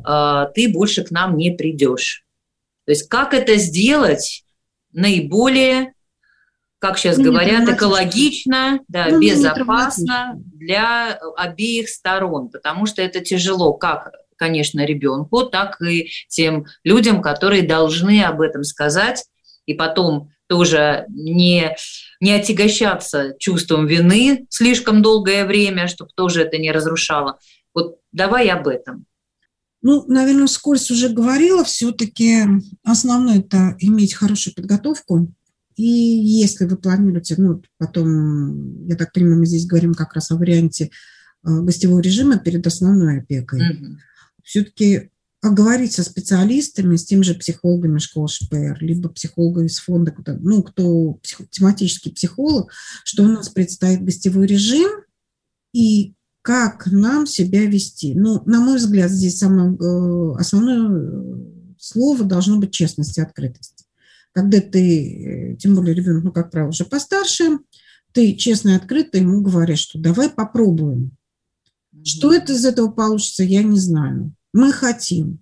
S4: ты больше к нам не придешь. То есть как это сделать наиболее, как сейчас говорят, экологично, безопасно для обеих сторон, потому что это тяжело как, конечно, ребенку, так и тем людям, которые должны об этом сказать, и потом тоже не отягощаться чувством вины слишком долгое время, чтобы тоже это не разрушало. Вот давай об этом.
S5: Наверное, вскользь уже говорила, все-таки основное – это иметь хорошую подготовку. И если вы планируете, потом, я так понимаю, мы здесь говорим как раз о варианте гостевого режима перед основной опекой. Все-таки оговорить со специалистами, с теми же психологами школы ШПР, либо психологами из фонда, кто тематический психолог, что у нас предстоит гостевой режим, и как нам себя вести. Ну, на мой взгляд, здесь самое основное слово должно быть честность и открытость. Когда ты, тем более ребенок, ну, как правило, уже постарше, ты честно и открыто ему говоришь, что давай попробуем. Что это из этого получится, я не знаю. Мы хотим,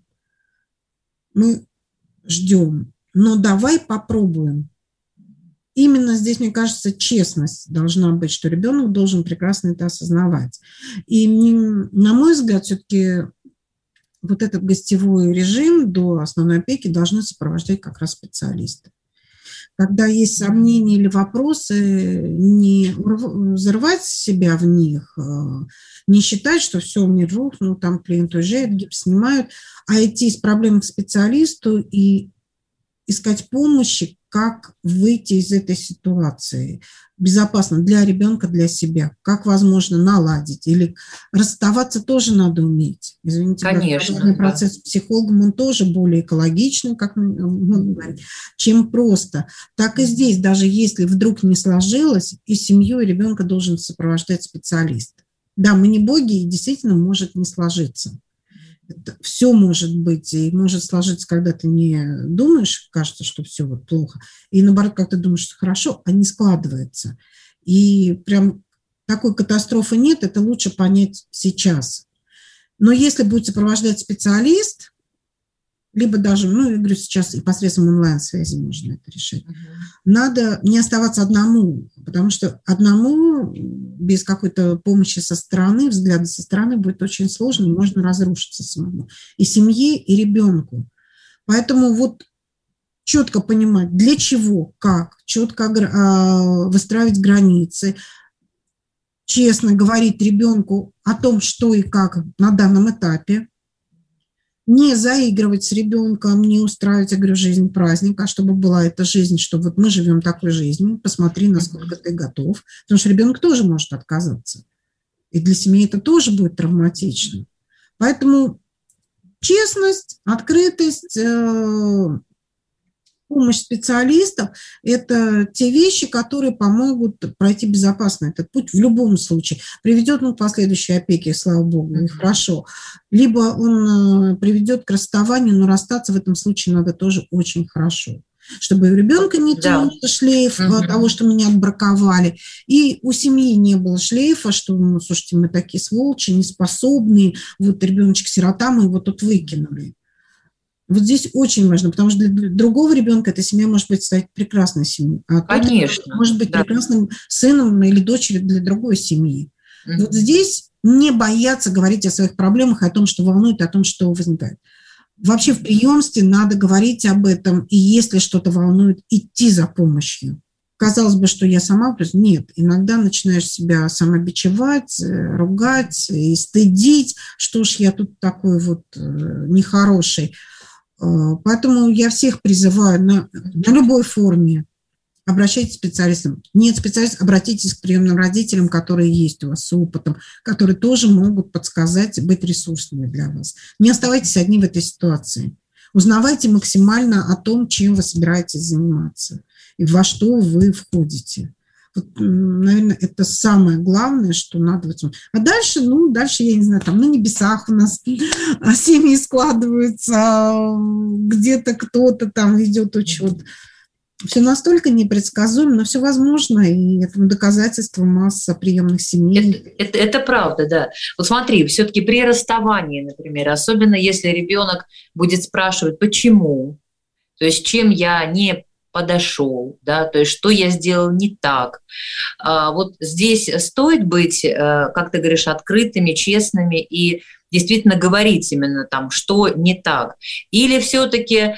S5: мы ждем, но давай попробуем. Именно здесь, мне кажется, честность должна быть, что ребенок должен прекрасно это осознавать. И на мой взгляд, все-таки вот этот гостевой режим до основной опеки должны сопровождать как раз специалисты. Когда есть сомнения или вопросы, не взорвать себя в них, не считать, что все, у меня рухнул, там клиент уезжает, гипс снимают, а идти с проблемой к специалисту и искать помощи, как выйти из этой ситуации безопасно для ребенка, для себя, как возможно наладить. Или расставаться тоже надо уметь. Извините,
S4: конечно,
S5: процесс с психологом, он тоже более экологичный, как мы говорим, чем просто. Так и здесь, даже если вдруг не сложилось, и семью, и ребенка должен сопровождать специалист. Да, мы не боги, и действительно может не сложиться. Все может быть, и может сложиться, когда ты не думаешь, кажется, что все вот плохо, и наоборот, как ты думаешь, что хорошо, а не складывается. И прям такой катастрофы нет, это лучше понять сейчас. Но если будет сопровождать специалист, либо даже, ну, я говорю, сейчас и посредством онлайн-связи можно это решить, надо не оставаться одному, потому что одному без какой-то помощи со стороны, взгляда со стороны будет очень сложно, можно разрушиться самому. И семье, и ребенку. Поэтому вот четко понимать, для чего, как, четко выстраивать границы, честно говорить ребенку о том, что и как на данном этапе, не заигрывать с ребенком, не устраивать, я говорю, жизнь праздник, а чтобы была эта жизнь, что вот мы живем такой жизнью, посмотри, насколько ты готов. Потому что ребенок тоже может отказаться. И для семьи это тоже будет травматично. Поэтому честность, открытость, помощь специалистов – это те вещи, которые помогут пройти безопасно этот путь в любом случае. Приведет он к последующей опеке, слава богу, и хорошо. Либо он приведет к расставанию, но расстаться в этом случае надо тоже очень хорошо. Чтобы у ребенка не тянулся шлейф того, что меня отбраковали, и у семьи не было шлейфа, что, ну, слушайте, мы такие сволочи, неспособные, вот ребеночек-сирота, мы его тут выкинули. Вот здесь очень важно, потому что для другого ребенка эта семья может быть стать прекрасной семьей, а
S4: конечно,
S5: может быть прекрасным сыном или дочерью для другой семьи. Вот здесь не бояться говорить о своих проблемах, о том, что волнует, о том, что возникает. Вообще в приемстве надо говорить об этом, и если что-то волнует, идти за помощью. Казалось бы, что я сама, нет, иногда начинаешь себя самобичевать, ругать и стыдить, что ж я тут такой вот нехороший. Поэтому я всех призываю на любой форме обращайтесь к специалистам. Нет специалистов, обратитесь к приемным родителям, которые есть у вас с опытом, которые тоже могут подсказать, быть ресурсными для вас. Не оставайтесь одни в этой ситуации. Узнавайте максимально о том, чем вы собираетесь заниматься и во что вы входите. Вот, наверное, это самое главное, что надо. А дальше, дальше, я не знаю, там на небесах у нас семьи складываются, где-то кто-то там ведет учет. Все настолько непредсказуемо, но все возможно, и этому доказательство масса приемных семей.
S4: Это правда, да. Вот смотри, все-таки при расставании, например, особенно если ребенок будет спрашивать, почему, то есть чем я не подошел, да, то есть что я сделал не так. Вот здесь стоит быть, как ты говоришь, открытыми, честными и действительно говорить именно там, что не так. Или все-таки,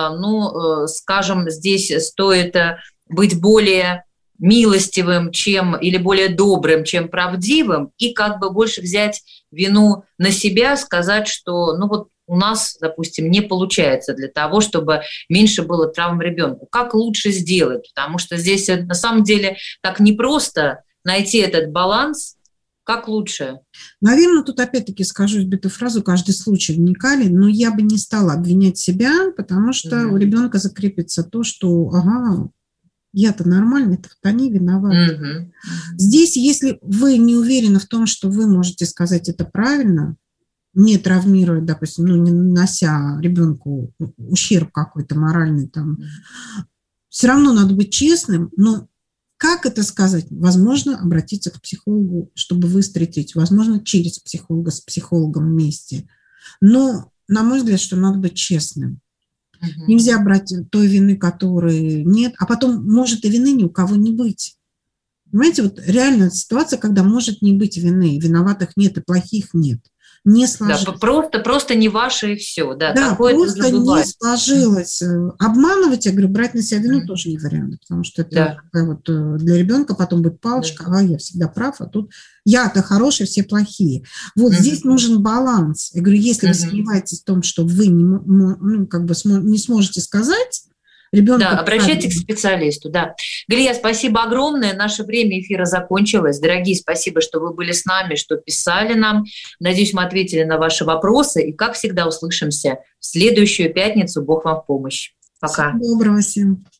S4: скажем, здесь стоит быть более милостивым, или более добрым, чем правдивым, и как бы больше взять вину на себя, сказать, что, у нас, допустим, не получается для того, чтобы меньше было травм ребенку. Как лучше сделать? Потому что здесь на самом деле так непросто найти этот баланс. Как лучше?
S5: Наверное, тут опять-таки скажу избитую фразу, каждый случай уникален, но я бы не стала обвинять себя, потому что у ребенка закрепится то, что, Я-то нормальный, это они виноваты. Здесь, если вы не уверены в том, что вы можете сказать это правильно, не травмируя, допустим, не нанося ребенку ущерб какой-то моральный, там, все равно надо быть честным, но как это сказать? Возможно, обратиться к психологу, чтобы встретить, возможно, через психолога, с психологом вместе. Но, на мой взгляд, что надо быть честным. Нельзя брать той вины, которой нет, а потом может и вины ни у кого не быть. Понимаете, вот реально ситуация, когда может не быть вины, виноватых нет и плохих нет. Не сложилось.
S4: Да, просто не ваше и все. Да,
S5: просто не сложилось. Обманывать, я говорю, брать на себя вину тоже не вариант, потому что это такая вот для ребенка потом будет палочка, я всегда прав, а тут я-то хороший, все плохие. Вот здесь нужен баланс. Я говорю, если вы сомневаетесь в том, что вы не сможете сказать, ребенку...
S4: Да, обращайтесь к специалисту, да. Галия, спасибо огромное. Наше время эфира закончилось. Дорогие, спасибо, что вы были с нами, что писали нам. Надеюсь, мы ответили на ваши вопросы. И, как всегда, услышимся в следующую пятницу. Бог вам в помощь. Пока.
S5: Всего доброго всем.